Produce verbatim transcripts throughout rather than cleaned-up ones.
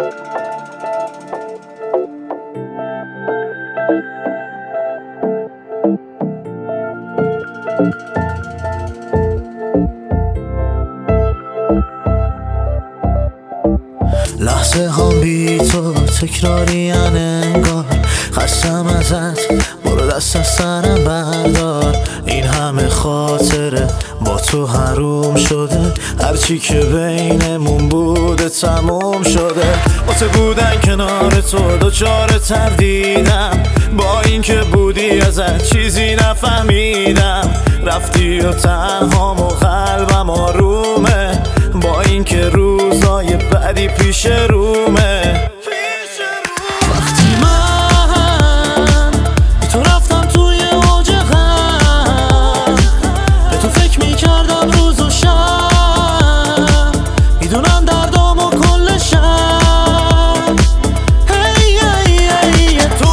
لحظه هم بی تو تکراری انگار، خستم ازت برو دست از سرم بردار. این همه خاطره با تو حروم شده، هرچی که بینمون بوده تموم شده. واسه بودن کنار تو دوچار تردیدم، با این که بودی ازت چیزی نفهمیدم. رفتی و تنهام و قلبم آرومه، با این که روزای بعدی پیش رومه. وقتی من بی تو رفتم توی اوج غم، به تو فکر میکردم روز و شب، میدونم دردام و کل شب. هی هی هی تو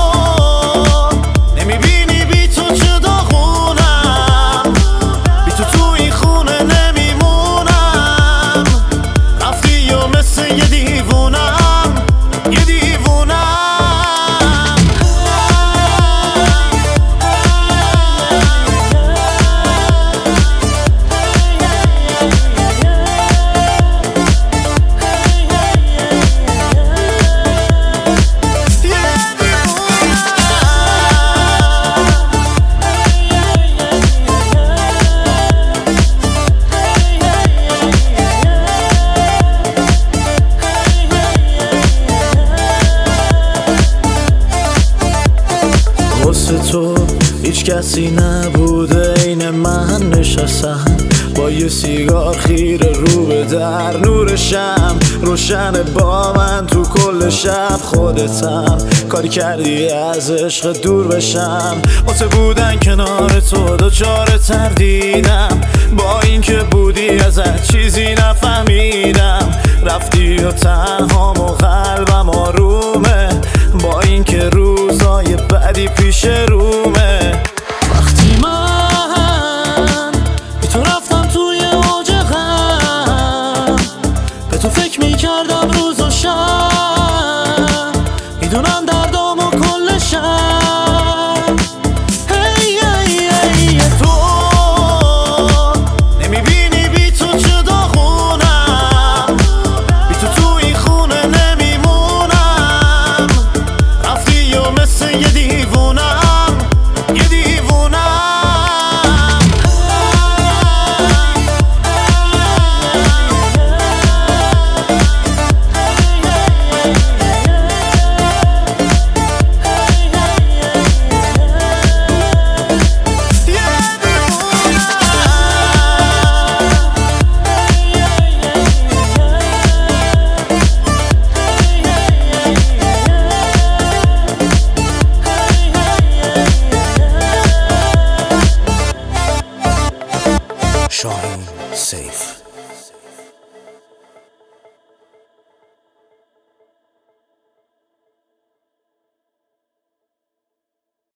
نمیبینی بی تو چه داغونم، بی تو تو این خونه نمیمونم. رفتی و مثل یه دیوونم، یه دیوونم. واسه تو هیچ کسی نبوده، این من نشستم با یه سیگار خیره رو به در. نور شم روشن با من تو کل شب، خودتم کاری کردی از عشق دور بشم. واسه بودن کنار تو دوچار تردیدم، با این که بودی ازت چیزی نفهمیدم. رفتی و تنهام و قلبم آرومه، با این که روزای بعدی پیش رومه. وقتی من بی تو رفتم توی اوج غم، به تو فکر میکردم روز و شب، میدونم دردام و کل شب. هی هی هی تو نمیبینی بی تو چه داغونم، بی تو تو این خونه نمیمونم. رفتی و مثل یه دیوونم، یه دیوونم. Shaheen Safe.